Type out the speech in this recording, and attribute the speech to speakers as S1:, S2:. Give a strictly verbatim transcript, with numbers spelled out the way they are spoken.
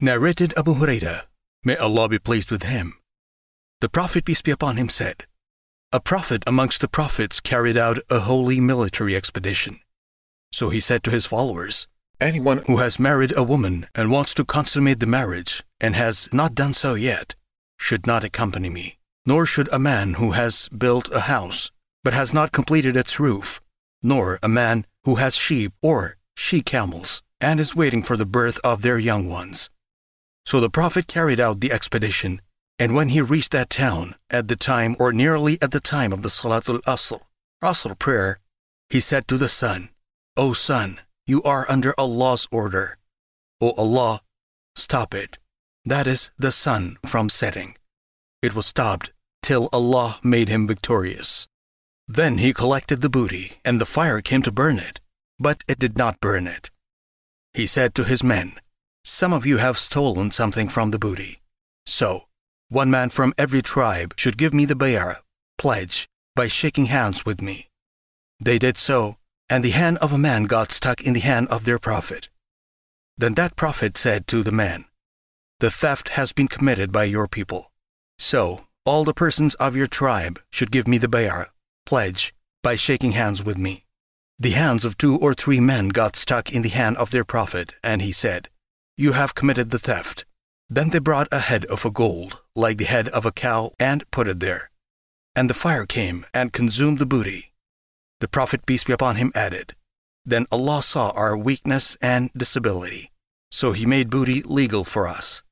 S1: Narrated Abu Hurairah, may Allah be pleased with him. The Prophet, peace be upon him, said, "A prophet amongst the prophets carried out a holy military expedition. So he said to his followers, 'Anyone who has married a woman and wants to consummate the marriage and has not done so yet should not accompany me, nor should a man who has built a house but has not completed its roof, nor a man who has sheep or she-camels and is waiting for the birth of their young ones.' So the Prophet carried out the expedition, and when he reached that town at the time or nearly at the time of the Salatul Asr, Asr prayer, he said to the sun, 'O sun, you are under Allah's order. O Allah, stop it,' that is, the sun from setting. It was stopped till Allah made him victorious. Then he collected the booty, and the fire came to burn it, but it did not burn it. He said to his men, 'Some of you have stolen something from the booty. So, one man from every tribe should give me the bay'ah, pledge, by shaking hands with me.' They did so, and the hand of a man got stuck in the hand of their prophet. Then that prophet said to the man, 'The theft has been committed by your people. So, all the persons of your tribe should give me the bay'ah, pledge, by shaking hands with me.' The hands of two or three men got stuck in the hand of their prophet, and he said, 'You have committed the theft.' Then they brought a head of a gold, like the head of a cow, and put it there. And the fire came and consumed the booty. The Prophet, peace be upon him, added, 'Then Allah saw our weakness and disability, so He made booty legal for us.